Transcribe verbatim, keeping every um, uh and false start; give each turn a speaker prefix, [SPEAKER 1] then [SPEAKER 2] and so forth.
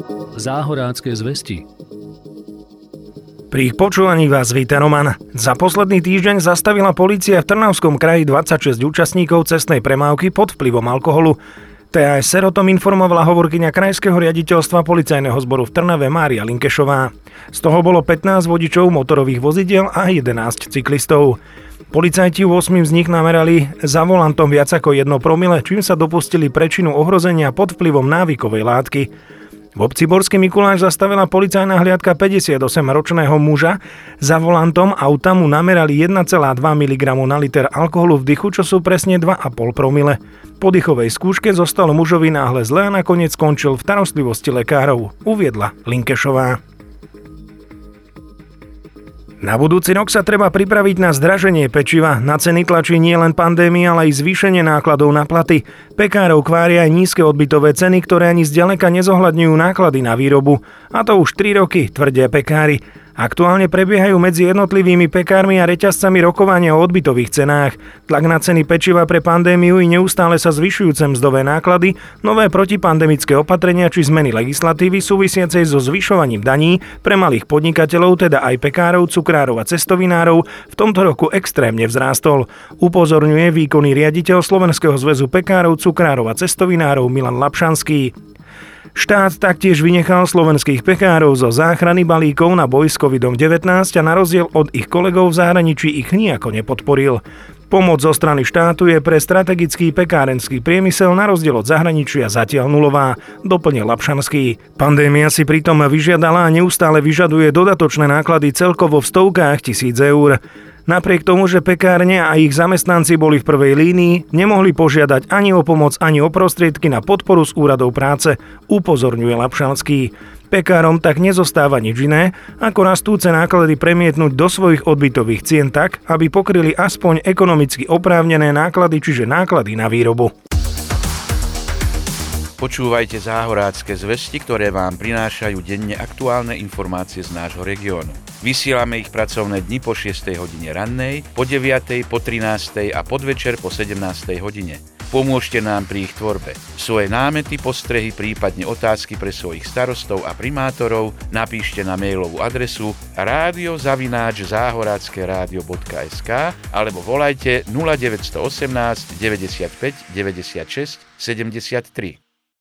[SPEAKER 1] Záhorácké zvesti.
[SPEAKER 2] Pri ich počúvaní vás víta Roman. Za posledný týždeň zastavila polícia v Trnavskom kraji dvadsaťšesť účastníkov cestnej premávky pod vplyvom alkoholu. té á es er o tom informovala hovorkyňa Krajského riaditeľstva policajného zboru v Trnave Mária Linkešová. Z toho bolo pätnásť vodičov motorových vozidiel a jedenásť cyklistov. Policajti u osem z nich namerali za volantom viac ako jedno promile, čím sa dopustili prečinu ohrozenia pod vplyvom návykovej látky. V obci Borský Mikuláš zastavila policajná hliadka päťdesiatosemročného muža. Za volantom auta mu namerali jeden celá dva miligramu na liter alkoholu v dychu, čo sú presne dva celé päť promile. Po dychovej skúške zostal mužovi náhle zle a nakoniec skončil v starostlivosti lekárov, uviedla Linkešová. Na budúci rok sa treba pripraviť na zdraženie pečiva. Na ceny tlačí nie len pandémia, ale aj zvýšenie nákladov na platy. Pekárov kvária aj nízke odbytové ceny, ktoré ani zďaleka nezohľadňujú náklady na výrobu. A to už tri roky, tvrdia pekári. Aktuálne prebiehajú medzi jednotlivými pekármi a reťazcami rokovania o odbytových cenách. Tlak na ceny pečiva pre pandémiu i neustále sa zvyšujúce mzdové náklady, nové protipandemické opatrenia či zmeny legislatívy súvisiacej so zvyšovaním daní pre malých podnikateľov, teda aj pekárov, cukrárov a cestovinárov, v tomto roku extrémne vzrástol. Upozorňuje výkonný riaditeľ Slovenského zväzu pekárov, cukrárov a cestovinárov Milan Lapšanský. Štát taktiež vynechal slovenských pekárov zo záchrany balíkov na boj s kovid devätnásť a na rozdiel od ich kolegov v zahraničí ich nijako nepodporil. Pomoc zo strany štátu je pre strategický pekárenský priemysel na rozdiel od zahraničia zatiaľ nulová, doplnil Lapšanský. Pandémia si pritom vyžiadala a neustále vyžaduje dodatočné náklady celkovo v stovkách tisíc eur. Napriek tomu, že pekárne a ich zamestnanci boli v prvej línii, nemohli požiadať ani o pomoc, ani o prostriedky na podporu z úradov práce, upozorňuje Lapšanský. Pekárom tak nezostáva nič iné, ako rastúce náklady premietnúť do svojich odbytových cien tak, aby pokryli aspoň ekonomicky oprávnené náklady, čiže náklady na výrobu.
[SPEAKER 3] Počúvajte Záhorácké zvesti, ktoré vám prinášajú denne aktuálne informácie z nášho regiónu. Vysielame ich pracovné dni po šiestej hodine rannej, po deviatej, po trinástej a podvečer po sedemnástej hodine. Pomôžte nám pri ich tvorbe. Svoje námety, postrehy, prípadne otázky pre svojich starostov a primátorov napíšte na mailovú adresu rádio zavináč záhoracké rádio bodka es ká alebo volajte nula deväť jedna osem deväťdesiatpäť deväťdesiatšesť sedemdesiattri.